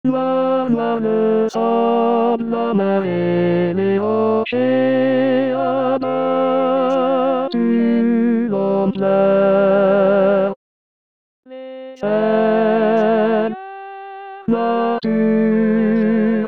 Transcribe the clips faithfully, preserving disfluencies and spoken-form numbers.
Noir, noir le sable, la mer et les rochers abattus en pleurs. Les chaînes, nature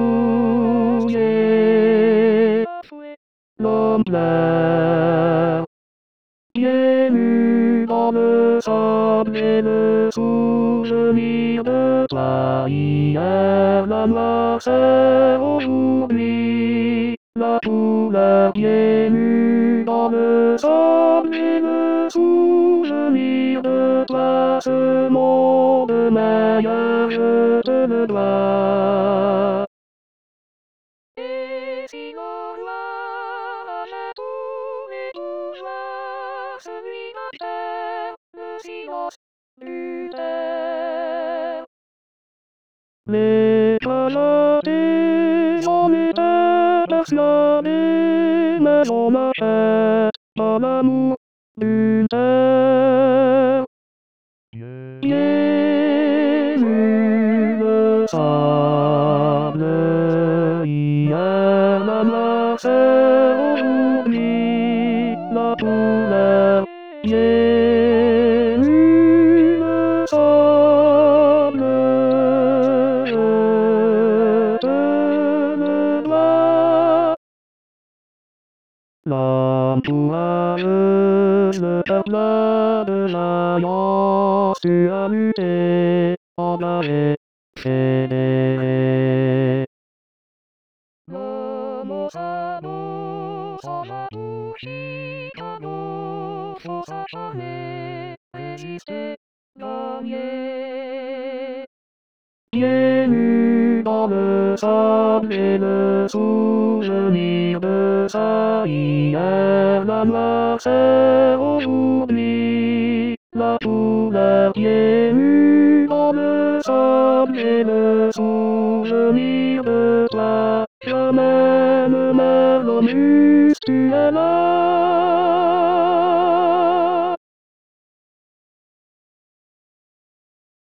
souillée, l'homme pleure. Pieds nus dans le sable et le souvenir de toi hier, la noirceur aujourd'hui, la couleur. Pieds nus dans le sable et le souvenir de toi, ce monde meilleur je te le dois. Et si l'on voit à tous les bourgeois, celui de terre, le silence du terre. Les calotés en étaient persuadés, mais on n'achète pas l'amour d'une terre. Pieds nus le sable, hier la noirceur, aujourd'hui la couleur. Pieds nus le sable, je te le dois. L'entourage, le cœur plein de l'alliance, tu as lutté, engagé, fédéré. L'homme sabot, sans atout, Chicago, faut s'acharner, résister, gagner. Pieds nus dans le sable et le souvenir de ça hier, la noirceur aujourd'hui, la couleur. Pieds nus dans le sable et le souvenir de toi, jamais le merlonus, tu es là.